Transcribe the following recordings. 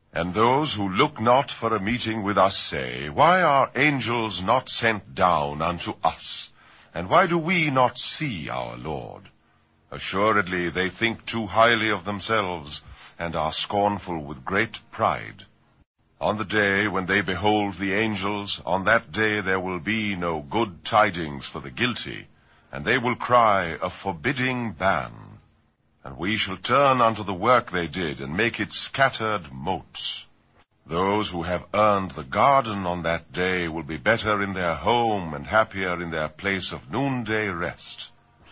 And those who look not for a meeting with us say, Why are angels not sent down unto us? And why do we not see our Lord? Assuredly they think too highly of themselves, and are scornful with great pride. On the day when they behold the angels, on that day there will be no good tidings for the guilty, and they will cry, A forbidding ban. And we shall turn unto the work they did, and make it scattered motes. Those who have earned the garden on that day will be better in their home, and happier in their place of noonday rest.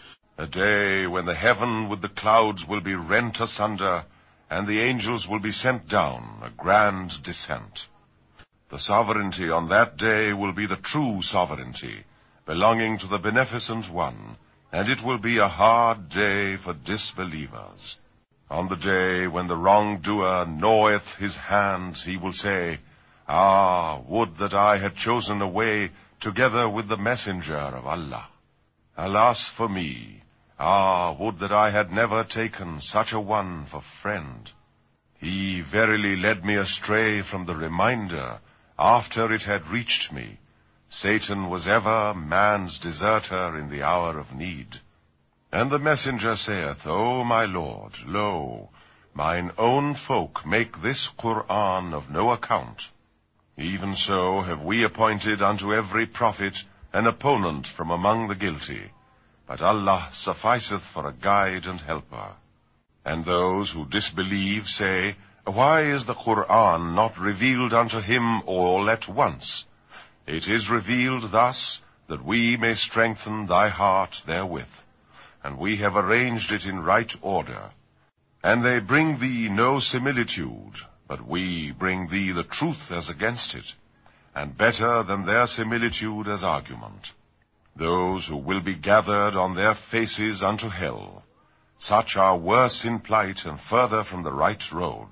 A day when the heaven with the clouds will be rent asunder, and the angels will be sent down, a grand descent. The sovereignty on that day will be the true sovereignty, belonging to the Beneficent One, and it will be a hard day for disbelievers. On the day when the wrongdoer gnaweth his hands, he will say, Ah, would that I had chosen a way together with the messenger of Allah. Alas for me! Ah, would that I had never taken such a one for friend. He verily led me astray from the reminder, after it had reached me. Satan was ever man's deserter in the hour of need. And the messenger saith, O my Lord, lo, mine own folk make this Qur'an of no account. Even so have we appointed unto every prophet an opponent from among the guilty. But Allah sufficeth for a guide and helper. And those who disbelieve say, Why is the Qur'an not revealed unto him all at once? It is revealed thus, that we may strengthen thy heart therewith. And we have arranged it in right order. And they bring thee no similitude, but we bring thee the truth as against it, and better than their similitude as argument. Those who will be gathered on their faces unto hell, such are worse in plight and further from the right road.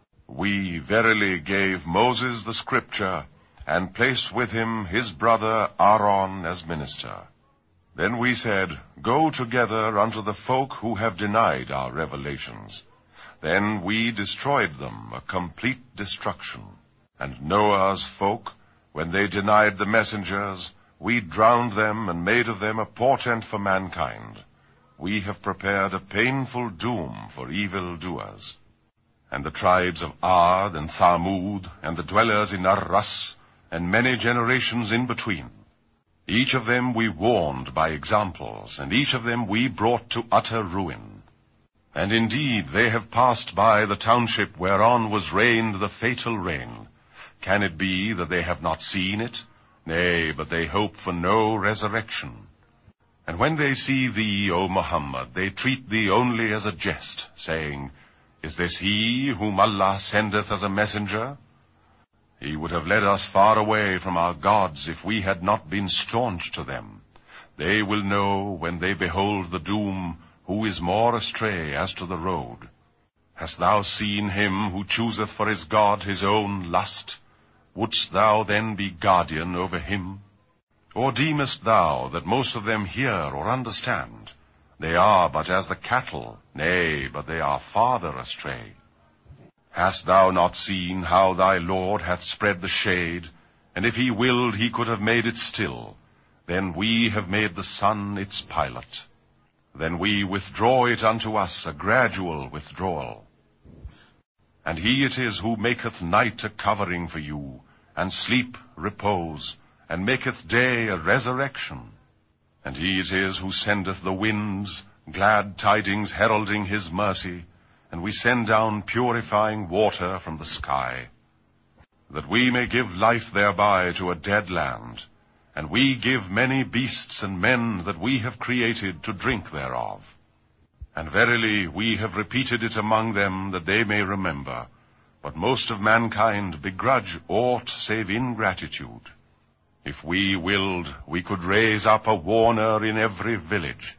We verily gave Moses the scripture, and placed with him his brother Aaron as minister. Then we said, Go together unto the folk who have denied our revelations. Then we destroyed them, a complete destruction. And Noah's folk, when they denied the messengers, we drowned them and made of them a portent for mankind. We have prepared a painful doom for evil doers. And the tribes of Ad and Thamud, and the dwellers in Arras, and many generations in between. Each of them we warned by examples, and each of them we brought to utter ruin. And indeed they have passed by the township whereon was rained the fatal rain. Can it be that they have not seen it? Nay, but they hope for no resurrection. And when they see thee, O Muhammad, they treat thee only as a jest, saying, Is this he whom Allah sendeth as a messenger? He would have led us far away from our gods if we had not been staunch to them. They will know when they behold the doom who is more astray as to the road. Hast thou seen him who chooseth for his God his own lust? Wouldst thou then be guardian over him? Or deemest thou that most of them hear or understand? They are but as the cattle, nay, but they are farther astray. Hast thou not seen how thy Lord hath spread the shade? And if he willed, he could have made it still. Then we have made the sun its pilot. Then we withdraw it unto us, a gradual withdrawal. And he it is who maketh night a covering for you, and sleep repose, and maketh day a resurrection. And he it is who sendeth the winds, glad tidings heralding his mercy, and we send down purifying water from the sky, that we may give life thereby to a dead land, and we give many beasts and men that we have created to drink thereof. And verily we have repeated it among them that they may remember, but most of mankind begrudge aught save ingratitude. If we willed, we could raise up a warner in every village.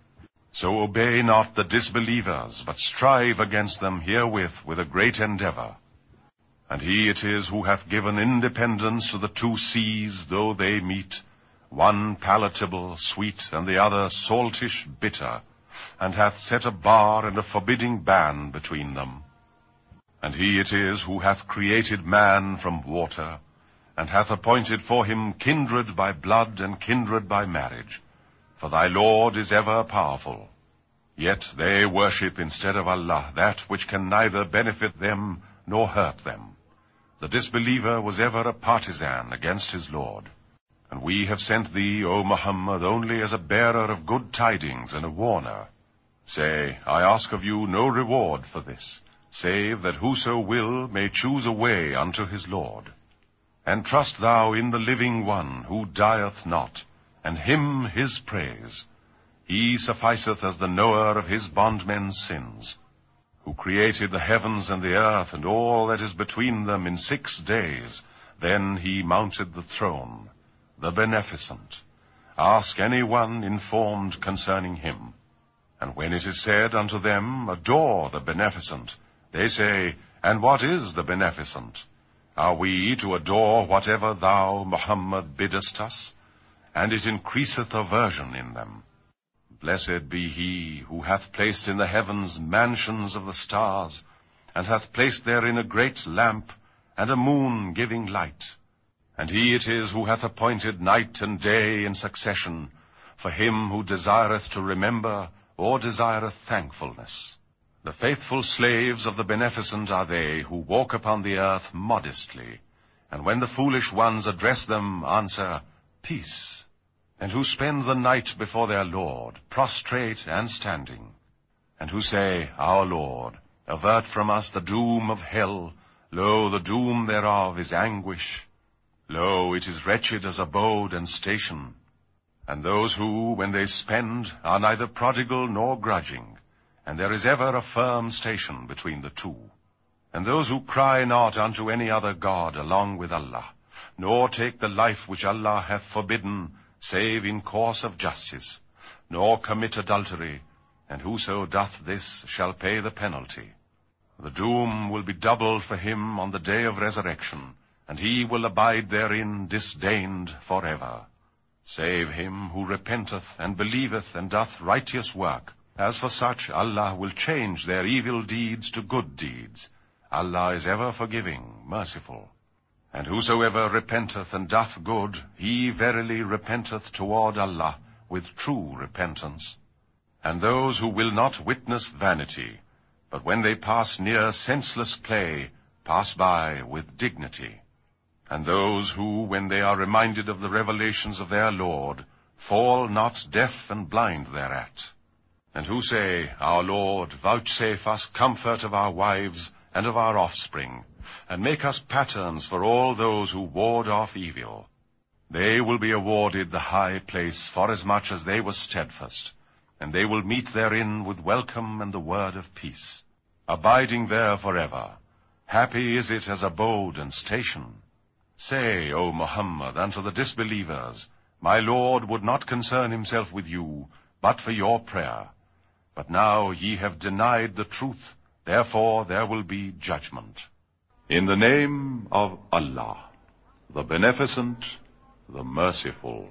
So obey not the disbelievers, but strive against them herewith with a great endeavor. And he it is who hath given independence to the two seas, though they meet, one palatable, sweet, and the other saltish, bitter, and hath set a bar and a forbidding ban between them. And he it is who hath created man from water, and hath appointed for him kindred by blood and kindred by marriage. For thy Lord is ever powerful. Yet they worship instead of Allah that which can neither benefit them nor hurt them. The disbeliever was ever a partisan against his Lord. And we have sent thee, O Muhammad, only as a bearer of good tidings and a warner. Say, I ask of you no reward for this, save that whoso will may choose a way unto his Lord. And trust thou in the living one, who dieth not, and him his praise. He sufficeth as the knower of his bondmen's sins, who created the heavens and the earth and all that is between them in 6 days. Then he mounted the throne, the beneficent. Ask any one informed concerning him. And when it is said unto them, Adore the beneficent, they say, And what is the beneficent? Are we to adore whatever thou, Muhammad, biddest us? And it increaseth aversion in them. Blessed be he who hath placed in the heavens mansions of the stars, and hath placed therein a great lamp, and a moon giving light. And he it is who hath appointed night and day in succession, for him who desireth to remember, or desireth thankfulness. The faithful slaves of the beneficent are they who walk upon the earth modestly, and when the foolish ones address them, answer, Peace, and who spend the night before their Lord, prostrate and standing, and who say, Our Lord, avert from us the doom of hell. Lo, the doom thereof is anguish. Lo, it is wretched as abode and station. And those who, when they spend, are neither prodigal nor grudging, and there is ever a firm station between the two. And those who cry not unto any other God along with Allah, nor take the life which Allah hath forbidden, save in course of justice, nor commit adultery, and whoso doth this shall pay the penalty. The doom will be doubled for him on the day of resurrection, and he will abide therein disdained forever. Save him who repenteth and believeth and doth righteous work. As for such, Allah will change their evil deeds to good deeds. Allah is ever forgiving, merciful. And whosoever repenteth and doth good, he verily repenteth toward Allah with true repentance. And those who will not witness vanity, but when they pass near senseless play, pass by with dignity. And those who, when they are reminded of the revelations of their Lord, fall not deaf and blind thereat. And who say, Our Lord, vouchsafe us comfort of our wives and of our offspring, and make us patterns for all those who ward off evil. They will be awarded the high place forasmuch as they were steadfast, and they will meet therein with welcome and the word of peace, abiding there forever. Happy is it as abode and station. Say, O Muhammad, unto the disbelievers, My Lord would not concern himself with you, but for your prayer. But now ye have denied the truth, therefore there will be judgment. In the name of Allah, the Beneficent, the Merciful.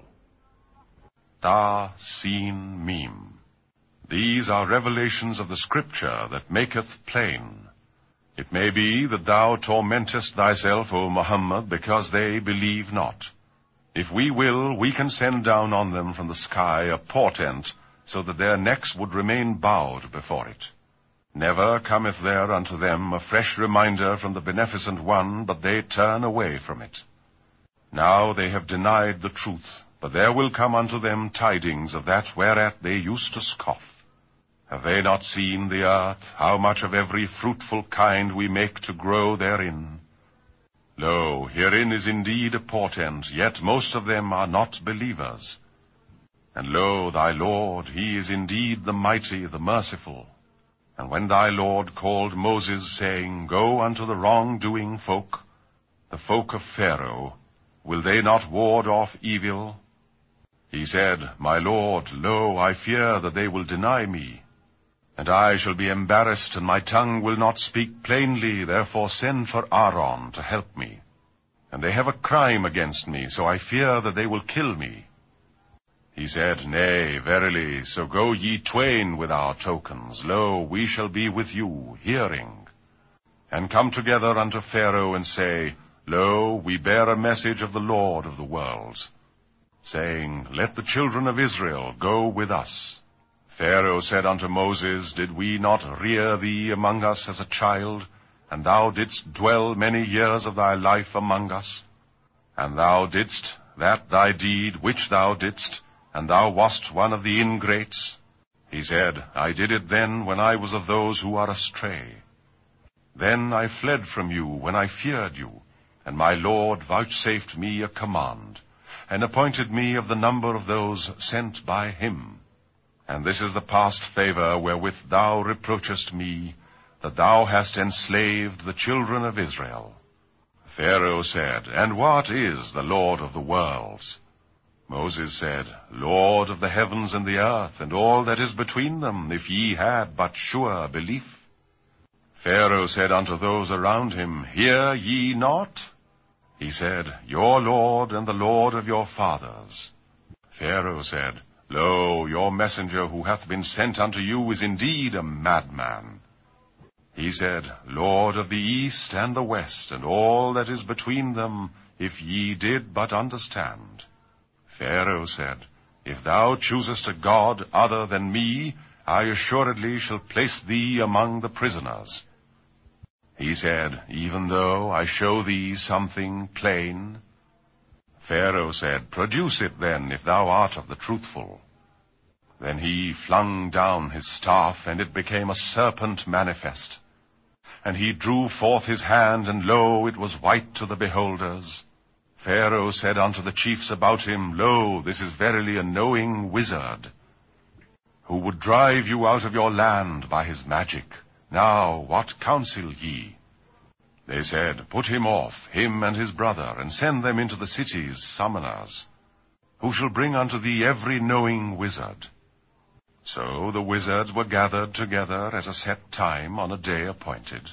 Ta, Sin, Mim. These are revelations of the Scripture that maketh plain. It may be that thou tormentest thyself, O Muhammad, because they believe not. If we will, we can send down on them from the sky a portent, so that their necks would remain bowed before it. Never cometh there unto them a fresh reminder from the Beneficent One, but they turn away from it. Now they have denied the truth, but there will come unto them tidings of that whereat they used to scoff. Have they not seen the earth, how much of every fruitful kind we make to grow therein? Lo, herein is indeed a portent, yet most of them are not believers. And lo, thy Lord, he is indeed the mighty, the merciful. And when thy Lord called Moses, saying, Go unto the wrong-doing folk, the folk of Pharaoh, will they not ward off evil? He said, My Lord, lo, I fear that they will deny me. And I shall be embarrassed, and my tongue will not speak plainly, therefore send for Aaron to help me. And they have a crime against me, so I fear that they will kill me. He said, Nay, verily, so go ye twain with our tokens. Lo, we shall be with you, hearing. and come together unto Pharaoh, and say, Lo, we bear a message of the Lord of the worlds, saying, Let the children of Israel go with us. Pharaoh said unto Moses, Did we not rear thee among us as a child, and thou didst dwell many years of thy life among us? And thou didst that thy deed which thou didst, and thou wast one of the ingrates? He said, I did it then when I was of those who are astray. Then I fled from you when I feared you, and my Lord vouchsafed me a command, and appointed me of the number of those sent by him. And this is the past favor wherewith thou reproachest me, that thou hast enslaved the children of Israel. Pharaoh said, And what is the Lord of the worlds? Moses said, Lord of the heavens and the earth, and all that is between them, if ye had but sure belief. Pharaoh said unto those around him, Hear ye not? He said, Your Lord and the Lord of your fathers. Pharaoh said, Lo, your messenger who hath been sent unto you is indeed a madman. He said, Lord of the east and the west, and all that is between them, if ye did but understand. Pharaoh said, If thou choosest a god other than me, I assuredly shall place thee among the prisoners. He said, Even though I show thee something plain? Pharaoh said, Produce it then, if thou art of the truthful. Then he flung down his staff, and it became a serpent manifest. And he drew forth his hand, and lo, it was white to the beholders. Pharaoh said unto the chiefs about him, Lo, this is verily a knowing wizard, who would drive you out of your land by his magic. Now, what counsel ye? They said, Put him off, him and his brother, and send them into the cities summoners, who shall bring unto thee every knowing wizard. So the wizards were gathered together at a set time on a day appointed.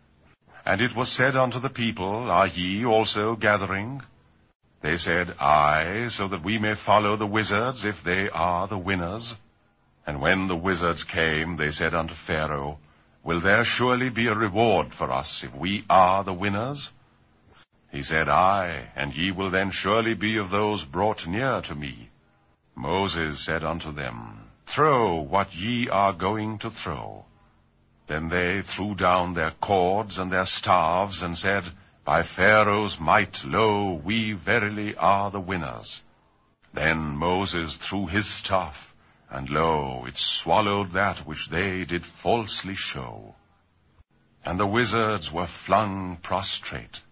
And it was said unto the people, Are ye also gathering? They said, Aye, so that we may follow the wizards, if they are the winners. And when the wizards came, they said unto Pharaoh, Will there surely be a reward for us, if we are the winners? He said, Aye, and ye will then surely be of those brought near to me. Moses said unto them, Throw what ye are going to throw. Then they threw down their cords and their staves, and said, By Pharaoh's might, lo, we verily are the winners. Then Moses threw his staff, and lo, it swallowed that which they did falsely show. And the wizards were flung prostrate,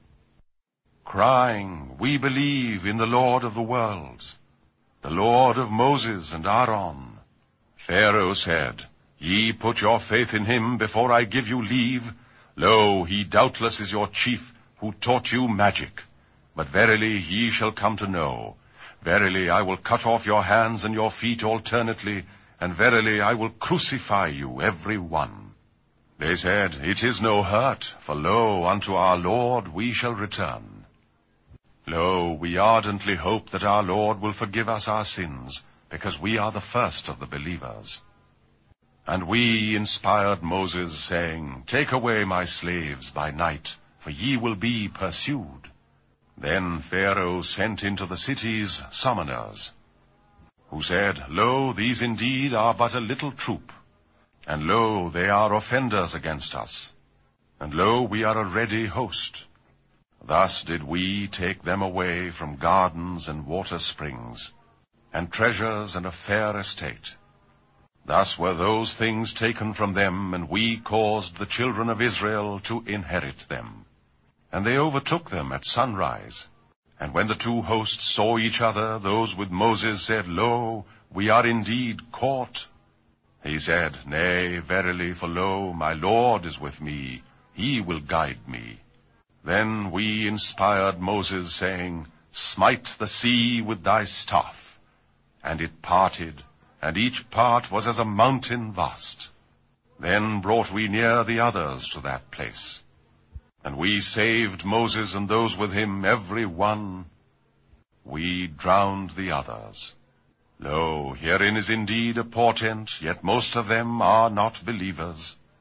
crying, We believe in the Lord of the worlds, the Lord of Moses and Aaron. Pharaoh said, Ye put your faith in him before I give you leave. Lo, he doubtless is your chief, who taught you magic. But verily ye shall come to know. Verily I will cut off your hands and your feet alternately, and verily I will crucify you every one. They said, It is no hurt, for lo, unto our Lord we shall return. Lo, we ardently hope that our Lord will forgive us our sins, because we are the first of the believers. And we inspired Moses, saying, Take away my slaves by night, for ye will be pursued. Then Pharaoh sent into the cities summoners, who said, Lo, these indeed are but a little troop, and lo, they are offenders against us, and lo, we are a ready host. Thus did we take them away from gardens and water springs, and treasures and a fair estate. Thus were those things taken from them, and we caused the children of Israel to inherit them. And they overtook them at sunrise. And when the two hosts saw each other, those with Moses said, Lo, we are indeed caught. He said, Nay, verily, for lo, my Lord is with me. He will guide me. Then we inspired Moses, saying, Smite the sea with thy staff. And it parted, and each part was as a mountain vast. Then brought we near the others to that place. And we saved Moses and those with him, every one. We drowned the others. Lo, herein is indeed a portent, yet most of them are not believers.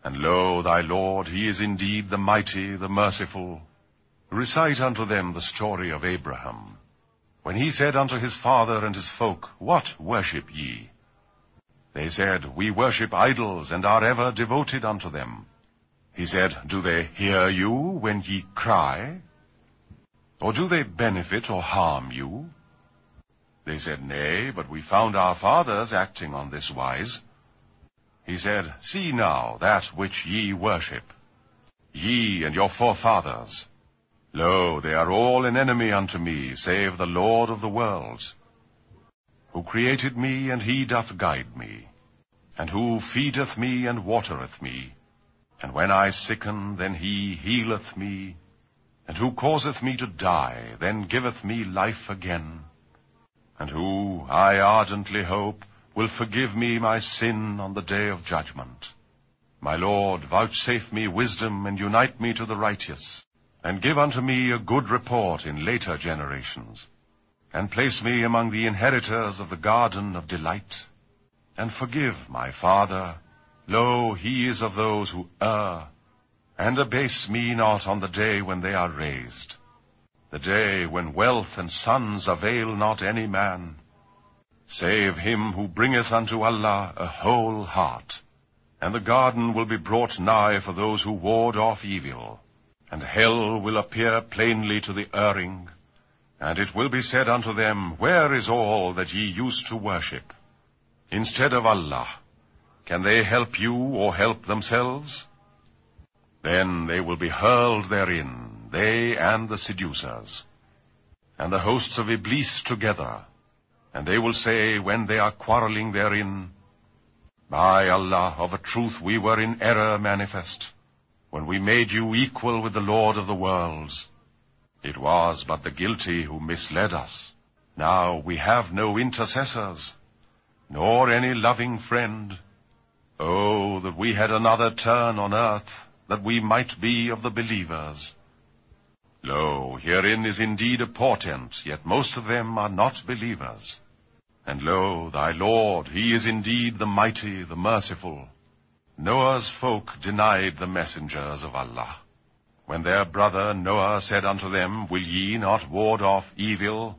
And lo, thy Lord, he is indeed the mighty, the merciful. Recite unto them the story of Abraham, when he said unto his father and his folk, What worship ye? They said, We worship idols, and are ever devoted unto them. He said, Do they hear you when ye cry? Or do they benefit or harm you? They said, Nay, but we found our fathers acting on this wise. He said, See now that which ye worship, ye and your forefathers. Lo, they are all an enemy unto me, save the Lord of the worlds, who created me, and he doth guide me, and who feedeth me and watereth me. And when I sicken, then he healeth me, and who causeth me to die, then giveth me life again, and who, I ardently hope, will forgive me my sin on the day of judgment. My Lord, vouchsafe me wisdom, and unite me to the righteous, and give unto me a good report in later generations, and place me among the inheritors of the garden of delight. And forgive my father, lo, he is of those who err, and abase me not on the day when they are raised, the day when wealth and sons avail not any man, save him who bringeth unto Allah a whole heart. And the garden will be brought nigh for those who ward off evil, and hell will appear plainly to the erring, and it will be said unto them, Where is all that ye used to worship instead of Allah? Can they help you or help themselves? Then they will be hurled therein, they and the seducers, and the hosts of Iblis together. And they will say, when they are quarreling therein, By Allah, of a truth we were in error manifest, when we made you equal with the Lord of the worlds. It was but the guilty who misled us. Now we have no intercessors, nor any loving friend. Oh, that we had another turn on earth, that we might be of the believers. Lo, herein is indeed a portent, yet most of them are not believers. And lo, thy Lord, he is indeed the mighty, the merciful. Noah's folk denied the messengers of Allah, when their brother Noah said unto them, Will ye not ward off evil?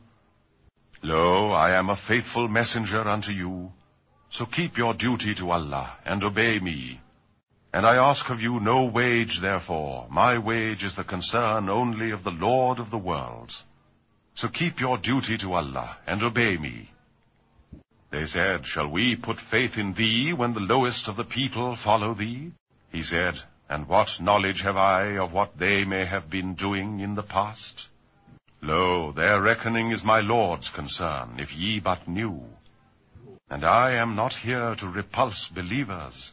Lo, I am a faithful messenger unto you, so keep your duty to Allah, and obey me. And I ask of you no wage therefore, my wage is the concern only of the Lord of the worlds. So keep your duty to Allah, and obey me. They said, Shall we put faith in thee when the lowest of the people follow thee? He said, And what knowledge have I of what they may have been doing in the past? Lo, their reckoning is my Lord's concern, if ye but knew. And I am not here to repulse believers.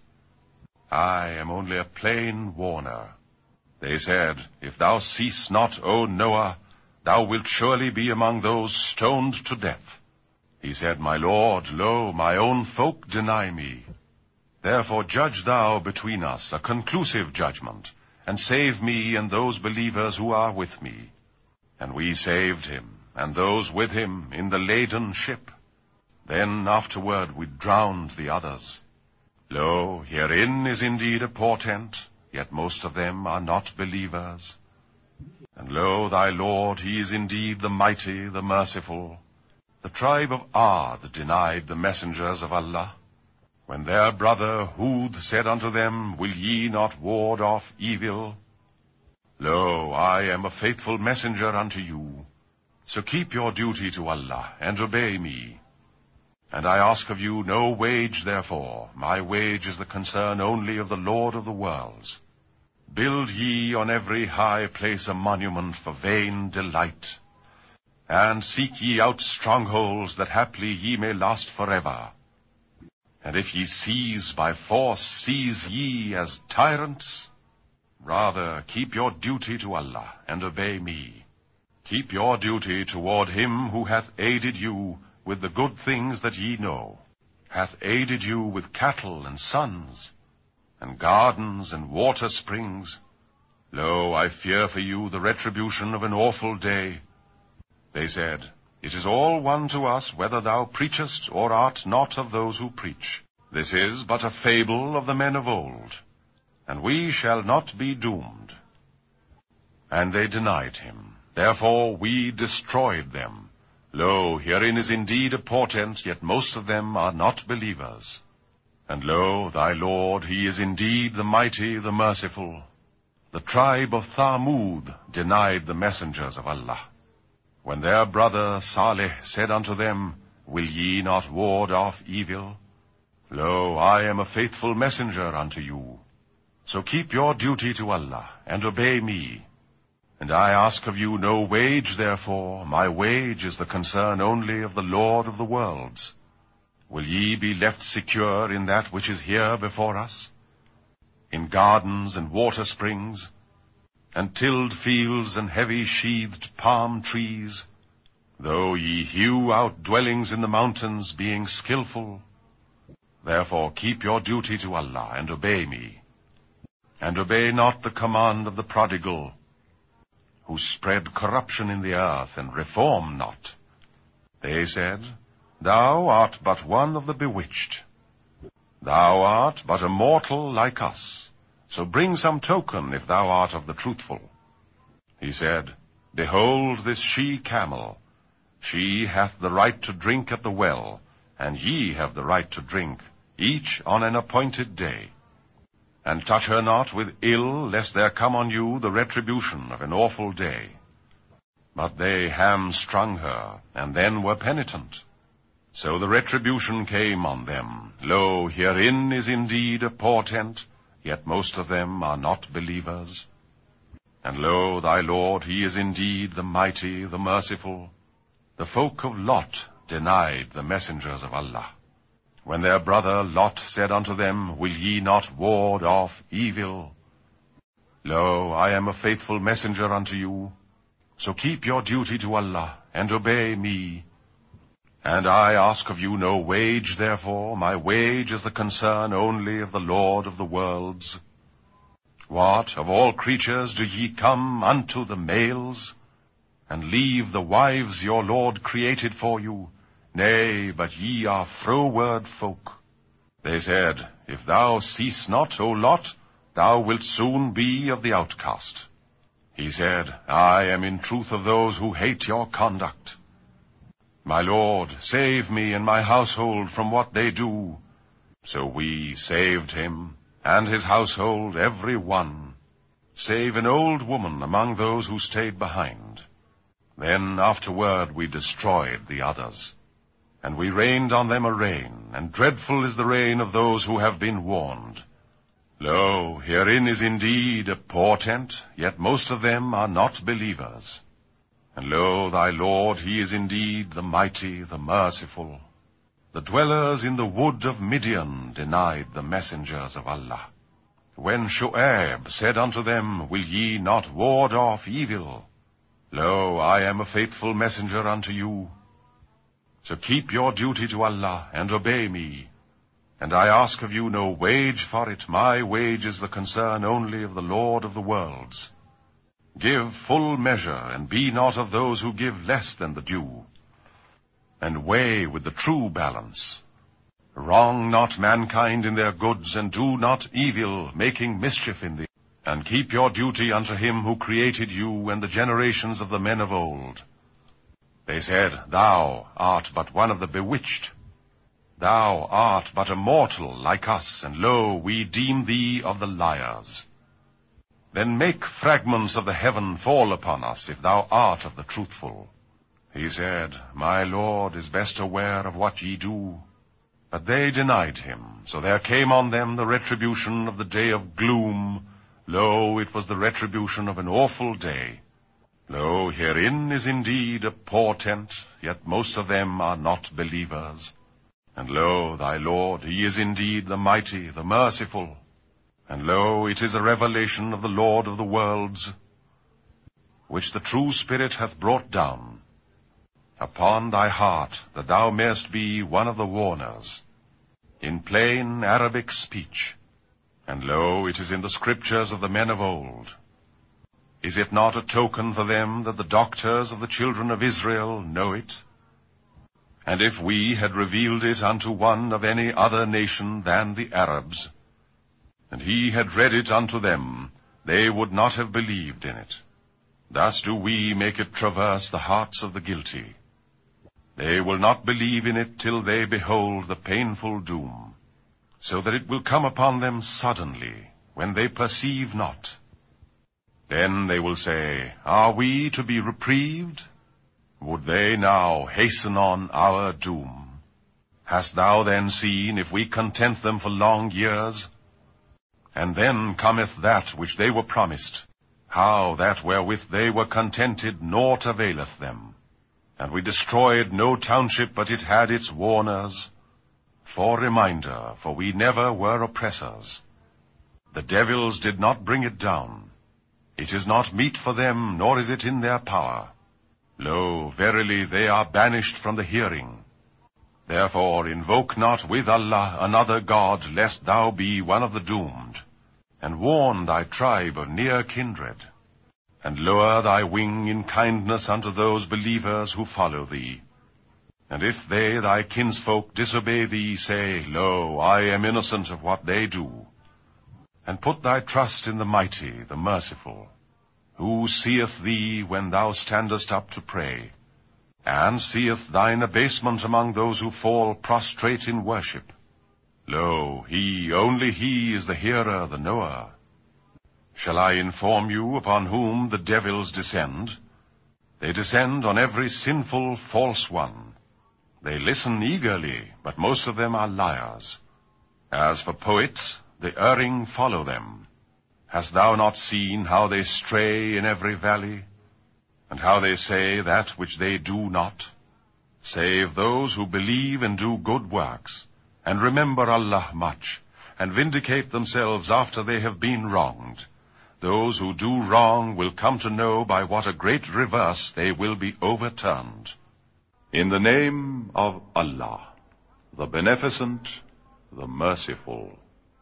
I am only a plain warner. They said, If thou cease not, O Noah, thou wilt surely be among those stoned to death. He said, My Lord, lo, my own folk deny me. Therefore judge thou between us a conclusive judgment, and save me and those believers who are with me. And we saved him, and those with him, in the laden ship. Then afterward we drowned the others. Lo, herein is indeed a portent, yet most of them are not believers. And lo, thy Lord, he is indeed the mighty, the merciful. The tribe of Ad denied the messengers of Allah, when their brother Hud said unto them, Will ye not ward off evil? Lo, I am a faithful messenger unto you, so keep your duty to Allah, and obey me. And I ask of you no wage therefore, my wage is the concern only of the Lord of the worlds. Build ye on every high place a monument for vain delight, and seek ye out strongholds, that haply ye may last forever. And if ye seize by force, seize ye as tyrants? Rather keep your duty to Allah, and obey me. Keep your duty toward him who hath aided you with the good things that ye know, hath aided you with cattle and sons, and gardens and water springs. Lo, I fear for you the retribution of an awful day. They said, It is all one to us whether thou preachest or art not of those who preach. This is but a fable of the men of old. and we shall not be doomed. And they denied him. Therefore we destroyed them. Lo, herein is indeed a portent, yet most of them are not believers. And lo, thy Lord, he is indeed the mighty, the merciful. The tribe of Thamud denied the messengers of Allah. When their brother Saleh said unto them, Will ye not ward off evil? Lo, I am a faithful messenger unto you. So keep your duty to Allah, and obey me. And I ask of you no wage, therefore. My wage is the concern only of the Lord of the worlds. Will ye be left secure in that which is here before us? In gardens and water springs, and tilled fields and heavy sheathed palm trees, though ye hew out dwellings in the mountains, being skillful. Therefore keep your duty to Allah, and obey me. And obey not the command of the prodigal, who spread corruption in the earth, and reform not. They said, Thou art but one of the bewitched. Thou art but a mortal like us. So bring some token, if thou art of the truthful. He said, Behold this she-camel. She hath the right to drink at the well, and ye have the right to drink, each on an appointed day. And touch her not with ill, lest there come on you the retribution of an awful day. But they hamstrung her, and then were penitent. So the retribution came on them. Lo, herein is indeed a portent, yet most of them are not believers. And lo, thy Lord, he is indeed the mighty, the merciful. The folk of Lot denied the messengers of Allah. When their brother Lot said unto them, Will ye not ward off evil? Lo, I am a faithful messenger unto you. So keep your duty to Allah, and obey me. And I ask of you no wage, therefore. My wage is the concern only of the Lord of the worlds. What, of all creatures do ye come unto the males, and leave the wives your Lord created for you? Nay, but ye are froward folk. They said, If thou cease not, O Lot, thou wilt soon be of the outcast. He said, I am in truth of those who hate your conduct. My Lord, save me and my household from what they do. So we saved him, and his household, every one, save an old woman among those who stayed behind. Then afterward we destroyed the others. And we rained on them a rain, and dreadful is the rain of those who have been warned. Lo, herein is indeed a portent, yet most of them are not believers. And lo, thy Lord, he is indeed the mighty, the merciful. The dwellers in the wood of Midian denied the messengers of Allah. When Shu'aib said unto them, Will ye not ward off evil? Lo, I am a faithful messenger unto you. So keep your duty to Allah, and obey me. And I ask of you no wage for it. My wage is the concern only of the Lord of the worlds. Give full measure, and be not of those who give less than the due. And weigh with the true balance. Wrong not mankind in their goods, and do not evil, making mischief in thee. And keep your duty unto him who created you, and the generations of the men of old. They said, Thou art but one of the bewitched. Thou art but a mortal like us, and lo, we deem thee of the liars. Then make fragments of the heaven fall upon us, if thou art of the truthful. He said, My Lord is best aware of what ye do. But they denied him, so there came on them the retribution of the day of gloom. Lo, it was the retribution of an awful day. Lo, herein is indeed a portent, yet most of them are not believers. And lo, thy Lord, he is indeed the mighty, the merciful. And lo, it is a revelation of the Lord of the worlds, which the true Spirit hath brought down upon thy heart, that thou mayest be one of the warners, in plain Arabic speech. And lo, it is in the scriptures of the men of old. Is it not a token for them that the doctors of the children of Israel know it? And if we had revealed it unto one of any other nation than the Arabs, and he had read it unto them, they would not have believed in it. Thus do we make it traverse the hearts of the guilty. They will not believe in it till they behold the painful doom, so that it will come upon them suddenly, when they perceive not. Then they will say, Are we to be reprieved? Would they now hasten on our doom? Hast thou then seen if we content them for long years? And then cometh that which they were promised, how that wherewith they were contented naught availeth them. And we destroyed no township but it had its warners. For reminder, for we never were oppressors. The devils did not bring it down. It is not meet for them, nor is it in their power. Lo, verily they are banished from the hearing. Therefore invoke not with Allah another God, lest thou be one of the doomed. And warn thy tribe of near kindred. And lower thy wing in kindness unto those believers who follow thee. And if they, thy kinsfolk, disobey thee, say, Lo, I am innocent of what they do. And put thy trust in the mighty, the merciful, who seeth thee when thou standest up to pray, and seeth thine abasement among those who fall prostrate in worship. Lo, he, only he is the hearer, the knower. Shall I inform you upon whom the devils descend? They descend on every sinful, false one. They listen eagerly, but most of them are liars. As for poets, the erring follow them. Hast thou not seen how they stray in every valley, and how they say that which they do not? Save those who believe and do good works, and remember Allah much, and vindicate themselves after they have been wronged. Those who do wrong will come to know by what a great reverse they will be overturned. In the name of Allah, the Beneficent, the Merciful.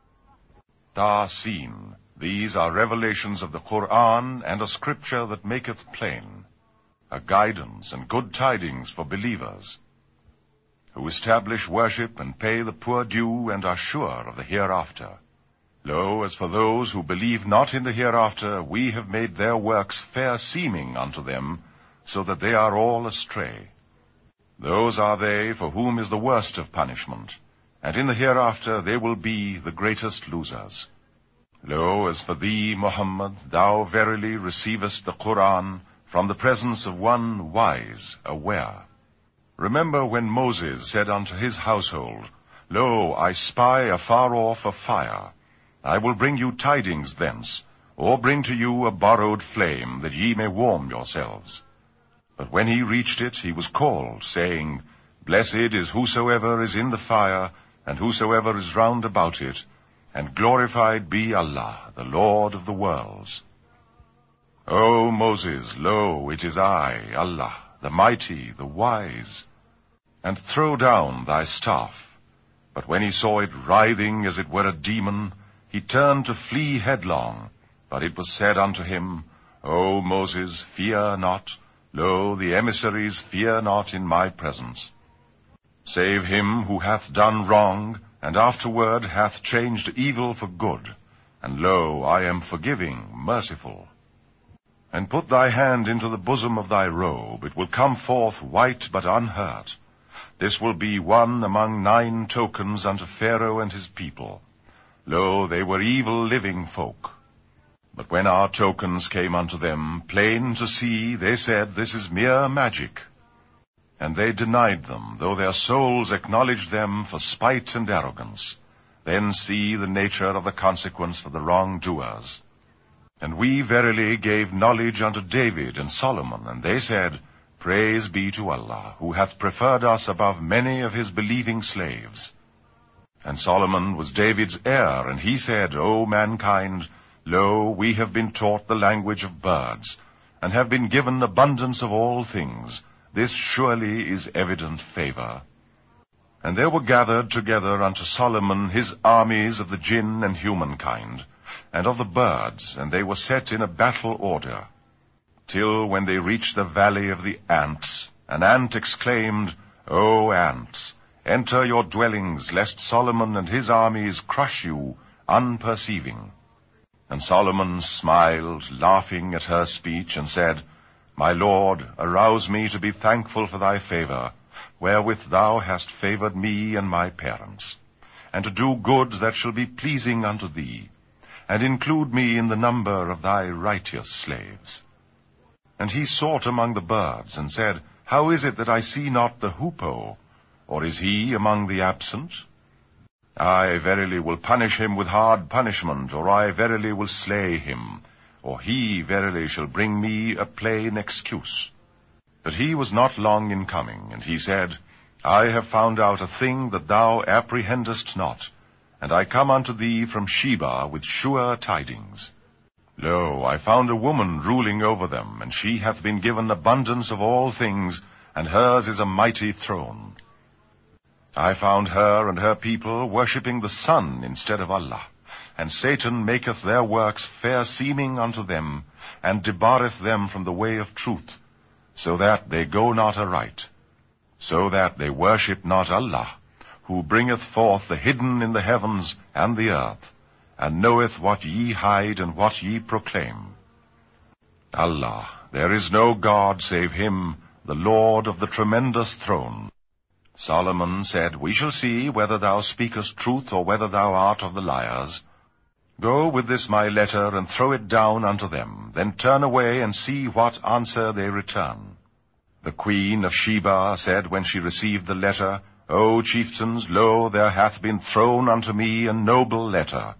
Tasin. These are revelations of the Qur'an and a scripture that maketh plain, a guidance and good tidings for believers, who establish worship and pay the poor due and are sure of the hereafter. Lo, as for those who believe not in the hereafter, we have made their works fair seeming unto them, so that they are all astray. Those are they for whom is the worst of punishment, and in the hereafter they will be the greatest losers. Lo, as for thee, Muhammad, thou verily receivest the Qur'an from the presence of one wise, aware. Remember when Moses said unto his household, Lo, I spy afar off a fire. I will bring you tidings thence, or bring to you a borrowed flame, that ye may warm yourselves. But when he reached it, he was called, saying, Blessed is whosoever is in the fire, and whosoever is round about it, and glorified be Allah, the Lord of the worlds. O Moses, lo, it is I, Allah, the mighty, the wise. And throw down thy staff. But when he saw it writhing as it were a demon, he turned to flee headlong. But it was said unto him, O Moses, fear not. Lo, the emissaries fear not in my presence. Save him who hath done wrong, and afterward hath changed evil for good. And lo, I am forgiving, merciful. And put thy hand into the bosom of thy robe, it will come forth white but unhurt. This will be one among 9 tokens unto Pharaoh and his people. Lo, they were evil living folk. But when our tokens came unto them, plain to see, they said, This is mere magic. And they denied them, though their souls acknowledged them for spite and arrogance. Then see the nature of the consequence for the wrongdoers. And we verily gave knowledge unto David and Solomon, and they said, Praise be to Allah, who hath preferred us above many of his believing slaves. And Solomon was David's heir, and he said, O mankind, lo, we have been taught the language of birds, and have been given abundance of all things. This surely is evident favor. And there were gathered together unto Solomon his armies of the jinn and humankind, and of the birds, and they were set in a battle order. Till when they reached the valley of the ants, an ant exclaimed, O ants, enter your dwellings, lest Solomon and his armies crush you unperceiving. And Solomon smiled, laughing at her speech, and said, My Lord, arouse me to be thankful for thy favor, wherewith thou hast favored me and my parents, and to do good that shall be pleasing unto thee, and include me in the number of thy righteous slaves. And he sought among the birds, and said, How is it that I see not the hoopoe? Or is he among the absent? I verily will punish him with hard punishment, or I verily will slay him, or he verily shall bring me a plain excuse. But he was not long in coming, and he said, I have found out a thing that thou apprehendest not, and I come unto thee from Sheba with sure tidings. Lo, I found a woman ruling over them, and she hath been given abundance of all things, and hers is a mighty throne. I found her and her people worshipping the sun instead of Allah, and Satan maketh their works fair seeming unto them, and debarreth them from the way of truth, so that they go not aright, so that they worship not Allah, who bringeth forth the hidden in the heavens and the earth, and knoweth what ye hide and what ye proclaim. Allah, there is no God save him, the Lord of the tremendous throne. Solomon said, We shall see whether thou speakest truth, or whether thou art of the liars. Go with this my letter, and throw it down unto them, then turn away, and see what answer they return. The queen of Sheba said when she received the letter, O chieftains, lo, there hath been thrown unto me a noble letter.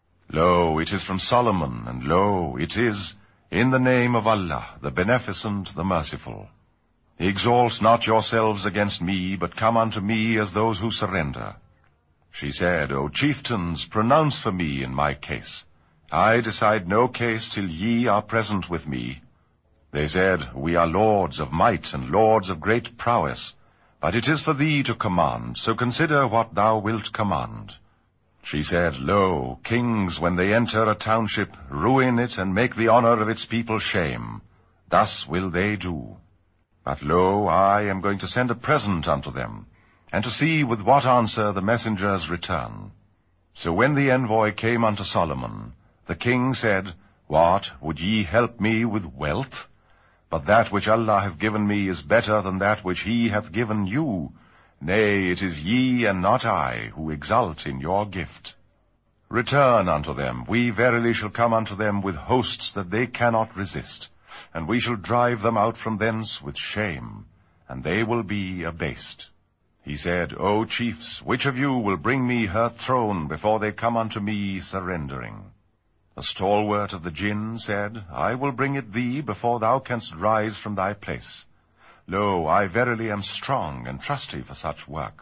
Lo, it is from Solomon, and lo, it is, In the name of Allah, the Beneficent, the Merciful. Exalt not yourselves against me, but come unto me as those who surrender. She said, O chieftains, pronounce for me in my case. I decide no case till ye are present with me. They said, We are lords of might and lords of great prowess, but it is for thee to command, so consider what thou wilt command. She said, Lo, kings, when they enter a township, ruin it and make the honor of its people shame. Thus will they do. But lo, I am going to send a present unto them, and to see with what answer the messengers return. So when the envoy came unto Solomon, the king said, What, would ye help me with wealth? But that which Allah hath given me is better than that which he hath given you. Nay, it is ye and not I who exult in your gift. Return unto them, we verily shall come unto them with hosts that they cannot resist, and we shall drive them out from thence with shame, and they will be abased. He said, O chiefs, which of you will bring me her throne before they come unto me surrendering? The stalwart of the jinn said, I will bring it thee before thou canst rise from thy place. Lo, I verily am strong and trusty for such work.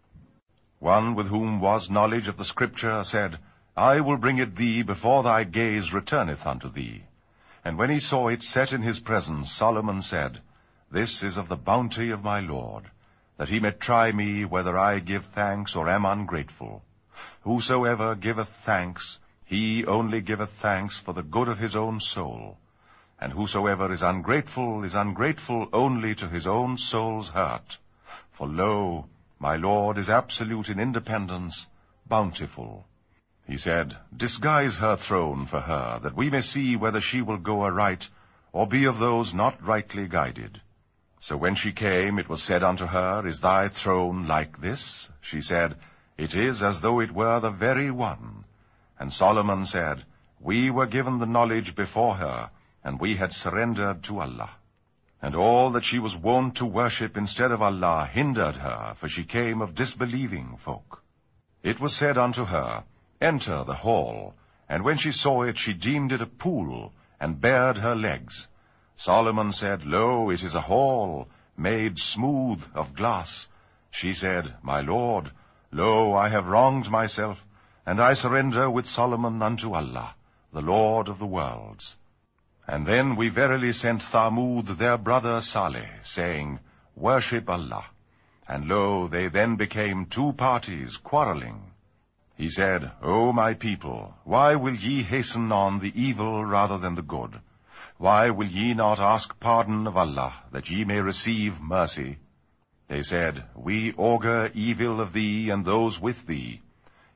One with whom was knowledge of the Scripture said, I will bring it thee before thy gaze returneth unto thee. And when he saw it set in his presence, Solomon said, This is of the bounty of my Lord, that he may try me whether I give thanks or am ungrateful. Whosoever giveth thanks, he only giveth thanks for the good of his own soul. And whosoever is ungrateful only to his own soul's hurt. For lo, my Lord is absolute in independence, bountiful. He said, Disguise her throne for her, that we may see whether she will go aright, or be of those not rightly guided. So when she came, it was said unto her, Is thy throne like this? She said, It is as though it were the very one. And Solomon said, We were given the knowledge before her, and we had surrendered to Allah. And all that she was wont to worship instead of Allah hindered her, for she came of disbelieving folk. It was said unto her, Enter the hall. And when she saw it, she deemed it a pool, and bared her legs. Solomon said, Lo, it is a hall, made smooth of glass. She said, My Lord, lo, I have wronged myself, and I surrender with Solomon unto Allah, the Lord of the worlds. And then we verily sent Thamud their brother Saleh, saying, Worship Allah. And lo, they then became two parties, quarreling. He said, O my people, why will ye hasten on the evil rather than the good? Why will ye not ask pardon of Allah, that ye may receive mercy? They said, We augur evil of thee and those with thee.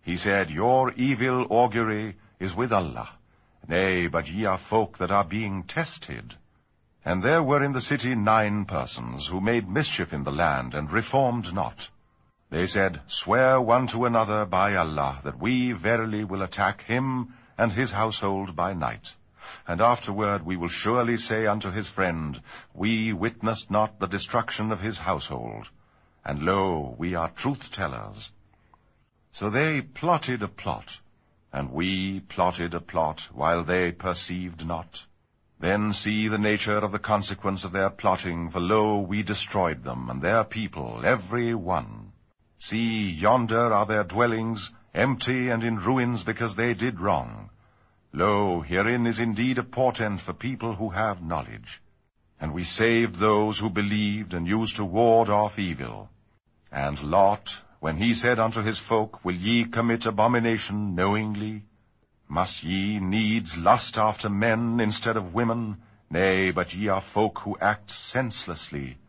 He said, Your evil augury is with Allah. Nay, but ye are folk that are being tested. And there were in the city 9 persons, who made mischief in the land, and reformed not. They said, Swear one to another by Allah, that we verily will attack him and his household by night. And afterward we will surely say unto his friend, We witnessed not the destruction of his household. And lo, we are truth-tellers. So they plotted a plot, and we plotted a plot, while they perceived not. Then see the nature of the consequence of their plotting, for lo, we destroyed them, and their people, every one. See, yonder are their dwellings, empty and in ruins, because they did wrong. Lo, herein is indeed a portent for people who have knowledge. And we saved those who believed, and used to ward off evil. And Lot, when he said unto his folk, Will ye commit abomination knowingly? Must ye needs lust after men instead of women? Nay, but ye are folk who act senselessly,